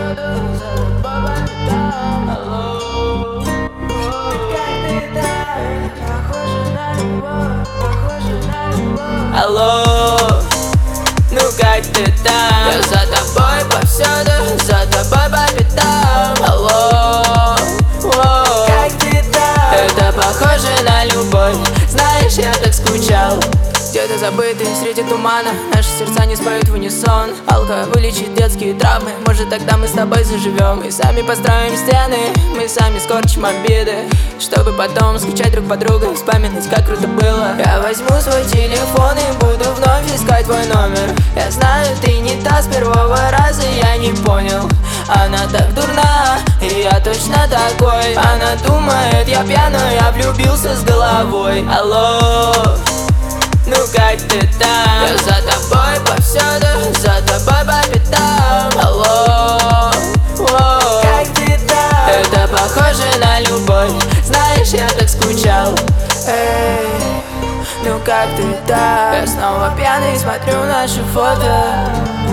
повсюду, за тобой по пятам. Алло, как ты так, похожа на любовь, похожа на любовь. Алло, ну как ты там? Я за тобой повсюду, за тобой по пятам. Алло, как ты там? Это похоже на любовь, знаешь, я так скучал. Где-то забытые среди тумана наши сердца не споют в унисон. Алка вылечит детские травмы, может тогда мы с тобой заживем. Мы сами построим стены, мы сами скорчим обиды, чтобы потом скучать друг по другу, вспоминать, как круто было. Я возьму свой телефон и буду вновь искать твой номер. Я знаю, ты не та, с первого раза я не понял. Она так дурна, и я точно такой. Она думает, я пьяный, я влюбился с головой. Алло, ну как ты там? Я за тобой повсюду, за тобой по пятам. Алло, как ты там? Это похоже на любовь, знаешь, я так скучал. Эй, ну как ты там? Я снова пьяный, смотрю наши фото.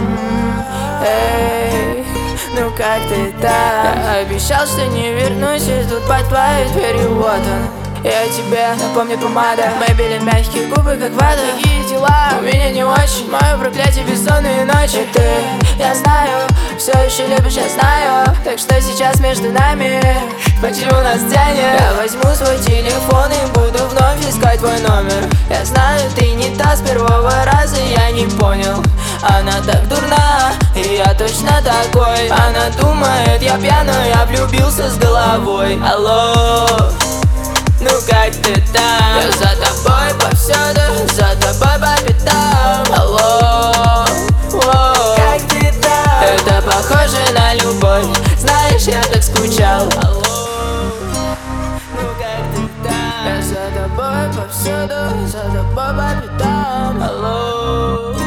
Эй, ну как ты там? Я обещал, что не вернусь, и тут под твоей дверью вот он. Я тебе напомню помада, Мэйбелин, мягкие губы, как вода. Какие дела? У меня не очень, мое проклятие, бессонные ночи. Ты, я знаю, все еще любишь, я знаю. Так что сейчас между нами почему нас тянет? Я возьму свой телефон и буду вновь искать твой номер. Я знаю, ты не та, с первого раза я не понял. Она так дурна, и я точно такой. Она думает, я пьяный, я влюбился с головой. Алло, ну как ты там? Я за тобой повсюду, за тобой по пятам. Алло, как ты там? Это похоже на любовь, знаешь, я так скучал. Алло, ну как ты там? Я за тобой повсюду, за тобой по пятам. Алло.